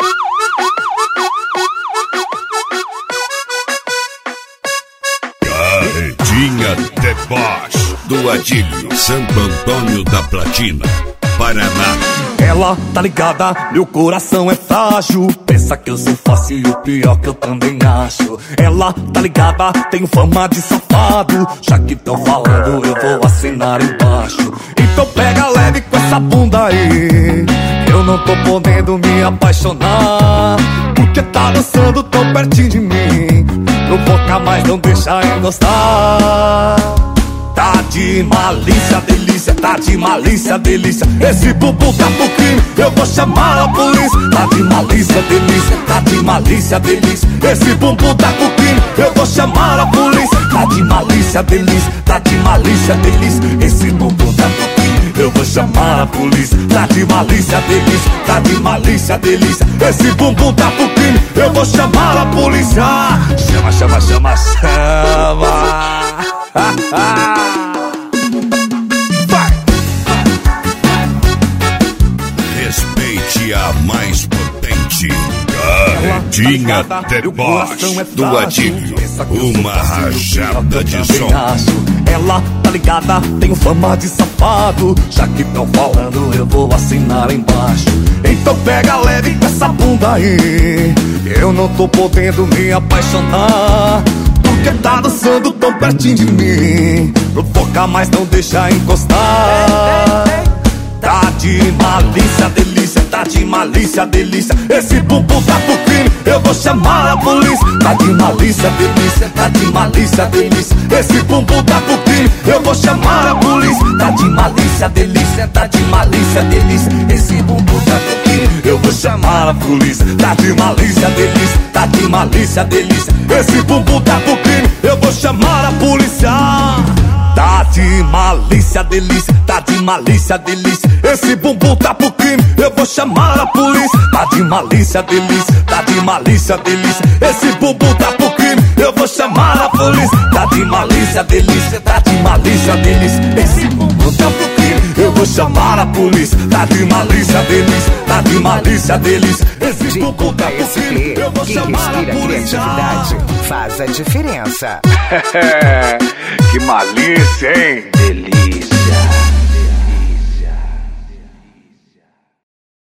Carretinha Deboche do Adílio, Santo Antônio da Platina, Paraná. Ela tá ligada, meu coração é frágil. Pensa que eu sou fácil e o pior que eu também acho. Ela tá ligada, tenho fama de safado. Já que tão falando, eu vou assinar embaixo. Então pega leve com essa bunda aí. Eu não tô podendo me apaixonar, porque tá dançando tão pertinho de mim. Provoca, mas não deixa encostar. Tá de malícia, delícia, tá de malícia, delícia. Esse bumbum tá pro crime, eu vou chamar a polícia. Tá de malícia, delícia, tá de malícia, delícia. Esse bumbum tá pro crime, eu vou chamar a polícia. Tá de malícia, delícia, tá de malícia, delícia. Esse bumbum tá pro crime, eu vou chamar a polícia. Tá de malícia, delícia, tá de malícia, delícia. Esse bumbum tá pro crime, eu vou chamar a polícia. Chama, chama, chama, chama. Respeite a mais potente. Carretinha Deboche do Adílio, uma rajada de som. Ela tá ligada, tenho fama de safado. Já que tão falando, eu vou assinar embaixo. Então pega leve com essa bunda aí. Eu não tô podendo me apaixonar, porque tá dançando tão pertinho de mim. Provoca, mas não deixa encostar. Tá de malícia, delícia, tá de malícia, delícia. Esse bumbum tá pro crime, eu vou chamar a polícia. Tá de malícia, delícia, tá de malícia, delícia. Esse bumbum tá pro crime, eu vou chamar a polícia. Tá de malícia, delícia, tá de malícia, delícia. Esse bumbum tá pro crime, eu vou chamar a polícia. Tá de malícia, delícia, tá de malícia, delícia. Esse bumbum tá pro crime, eu vou chamar a polícia. Tá de malícia, delícia, tá de malícia, delícia. Esse bumbum tá pro crime, eu vou chamar a polícia. Tá de malícia, delícia, tá de malícia, delícia. Esse bumbum tá pro crime, eu vou chamar a polícia. Tá de malícia, delícia, tá de malícia, delícia. Esse bumbum tá pro crime, eu vou chamar a polícia. Tá de malícia, delícia, tá de malícia, delícia. Esse bumbum tá pro crime, eu vou chamar a polícia. Criatividade faz a diferença. Que malícia, hein? Delícia.